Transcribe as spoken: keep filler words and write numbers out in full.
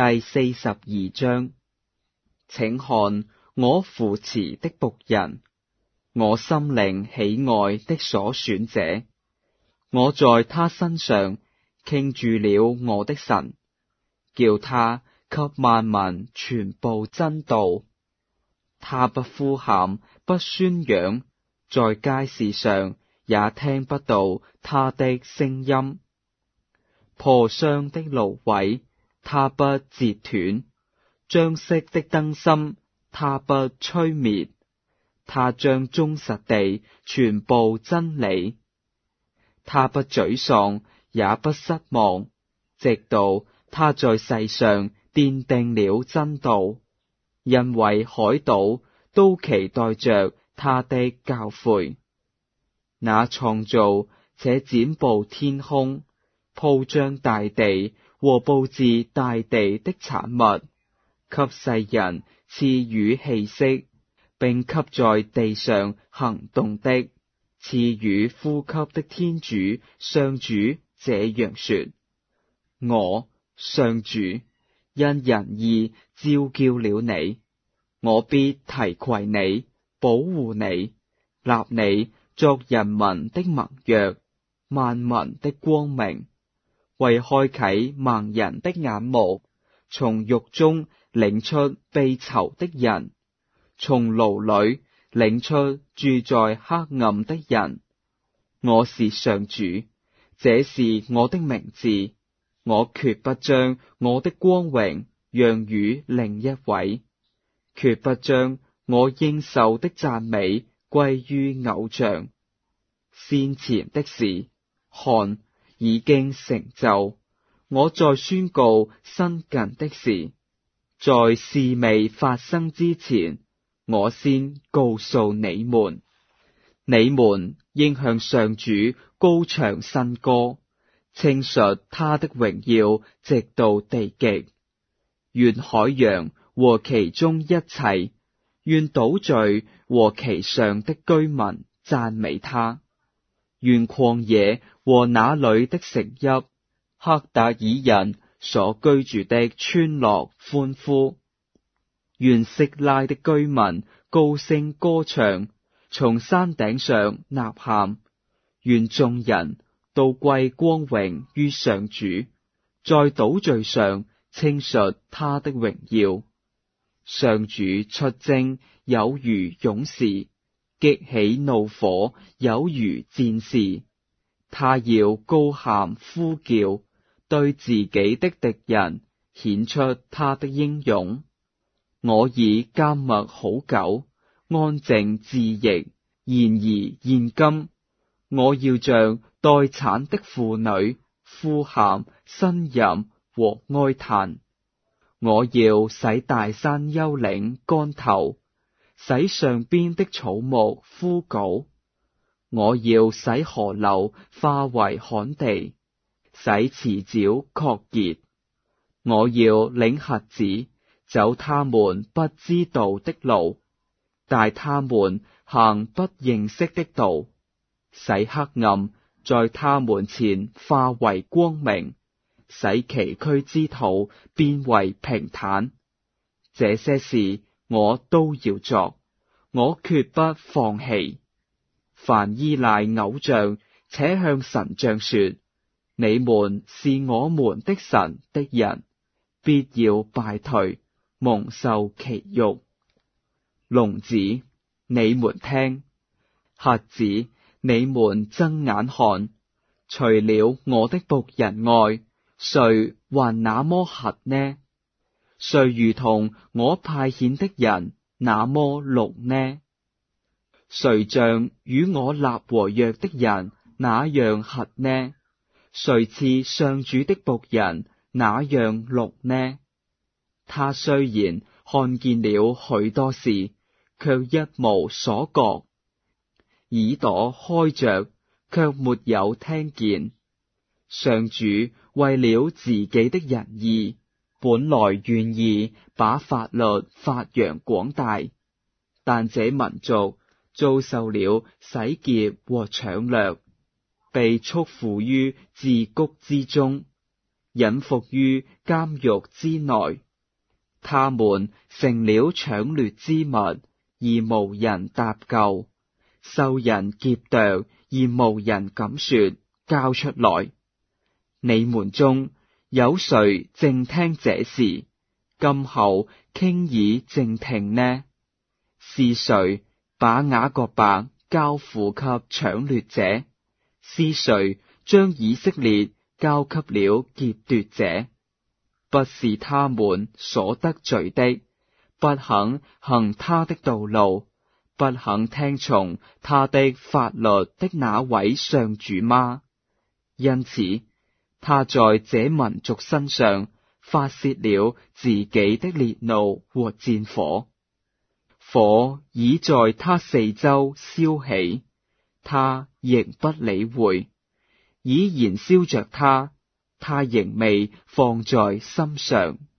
第四十二章，請看我扶持的僕人，我心靈喜愛的所選者。我在他身上傾注了我的神，叫他給萬民傳布真道。他不呼喊，不宣揚，在街市上也聽不到他的聲音。破傷的蘆葦，他不折斷；將熄的燈芯，他不吹滅。他將忠實地傳布真理。他不沮喪，也不失望，直到他在世上奠定了真道，因為海島都期待着他的教誨。那創造且剪布天空，鋪張大地和布置大地的產物，給世人賜予氣息，並給在地上行動的賜予呼吸的天主上主這樣說：我上主因仁義召叫了你，我必提攜你，保護你，立你作人民的盟約，萬民的光明，為開啟盲人的眼目，從獄中領出被囚的人，從牢裡領出住在黑暗的人。我是上主，這是我的名字，我決不將我的光榮讓予另一位，決不將我應受的讚美歸於偶像。先前的事，看，已經成就；我在宣告新近的事，在事未發生之前，我先告訴你們。你們應向上主高唱新歌，稱述他的榮耀直到地極。願海洋和其中一切，願島嶼和其上的居民讚美他。願曠野和那裡的城邑，赫達爾人所居住的村落歡呼。願色拉的居民高聲歌唱，從山頂上吶喊。願眾人都歸光榮於上主，在島嶼上稱述他的榮耀。上主出征有如勇士，激起怒火有如戰士。他要高喊呼叫，對自己的敵人顯出他的英勇。我已緘默好久，安靜自縈，然而現今，我要像待產的婦女呼喊、呻吟和哀嘆。我要使大山丘陵乾透，使上邊的草木枯槁。我要使河流化為旱地，使池沼涸竭。我要領瞎子走他們不知道的路，帶他們行不認識的道，使黑暗在他們前化為光明，使崎嶇之途變為平坦。這些事我都要作，我決不放棄。凡依賴偶像且向神像說，你們是我們的神的人，必要敗退，蒙受其辱。聾子，你們聽；瞎子，你們睜眼看。除了我的僕人外，誰還那麼瞎呢？誰如同我派遣的人那麼聾呢？誰像與我立和約的人那樣瞎呢？誰似上主的僕人那樣聾呢？他雖然看見了許多事，卻一無所覺；耳朵開着，卻沒有聽見。上主為了自己的仁義，本來願意把法律發揚廣大，但這民族遭受了洗劫和搶掠，被束縛於治谷之中。 隱伏於監獄之內。他們成了搶掠之物，而無人搭救，受人劫奪，而無人敢說交出來。你們中有誰靜聽這事？今後傾耳靜聽呢？是誰把雅各伯交付給搶掠者？是誰將以色列交給了劫奪者？不是他們所得罪的，不肯行他的道路，不肯聽從他的法律的那位上主嗎？因此，他在這民族身上發洩了自己的烈怒和戰火，火已在他四周燒起，他仍不理會，已燃燒着他，他仍未放在心上。